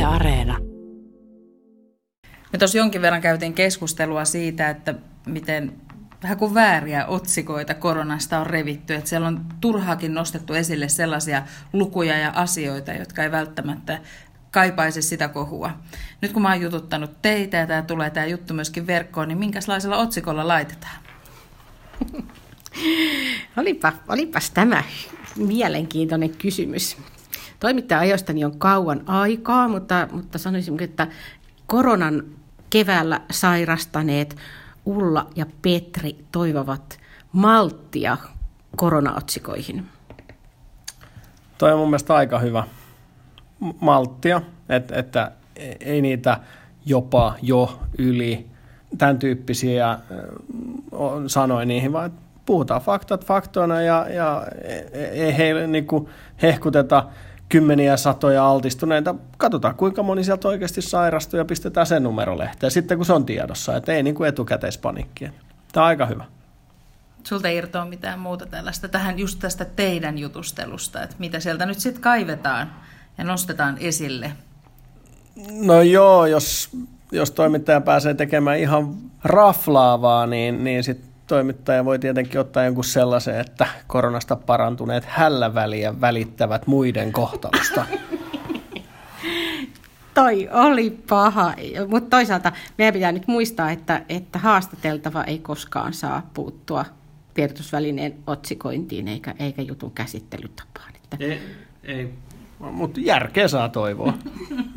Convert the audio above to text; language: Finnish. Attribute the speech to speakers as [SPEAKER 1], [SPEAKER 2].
[SPEAKER 1] Areena.
[SPEAKER 2] Me tuossa jonkin verran käytiin keskustelua siitä, että miten vähän kuin vääriä otsikoita koronasta on revitty. Että siellä on turhaakin nostettu esille sellaisia lukuja ja asioita, jotka ei välttämättä kaipaisi sitä kohua. Nyt kun mä oon jututtanut teitä ja tämä juttu myöskin verkkoon, niin minkälaisella otsikolla laitetaan?
[SPEAKER 3] Olipas tämä mielenkiintoinen kysymys. Toimittaja-ajostani on kauan aikaa, mutta sanoisin, että koronan keväällä sairastaneet Ulla ja Petri toivovat malttia koronaotsikoihin.
[SPEAKER 4] Toi on mun mielestä aika hyvä. Malttia, että ei niitä jopa jo yli tämän tyyppisiä sanoja niihin, vaan puhutaan faktat faktoina ja ei heille niinku hehkuteta kymmeniä satoja altistuneita. Katsotaan, kuinka moni sieltä oikeasti sairastuu ja pistetään sen numerolehteen sitten, kun se on tiedossa. Että ei niinku etukäteispanikkia. Tämä on aika hyvä.
[SPEAKER 2] Sulta ei irtoa mitään muuta tällaista tähän just tästä teidän jutustelusta, että mitä sieltä nyt sitten kaivetaan ja nostetaan esille?
[SPEAKER 4] No joo, jos toimittaja pääsee tekemään ihan raflaavaa, niin sitten toimittaja voi tietenkin ottaa jonkun sellaisen, että koronasta parantuneet hälläväliä välittävät muiden kohtalosta.
[SPEAKER 3] Toi oli paha, mutta toisaalta meidän pitää nyt muistaa, että haastateltava ei koskaan saa puuttua tiedotusvälineen otsikointiin eikä jutun käsittelytapaan.
[SPEAKER 4] Ei, mutta järkeä saa toivoa.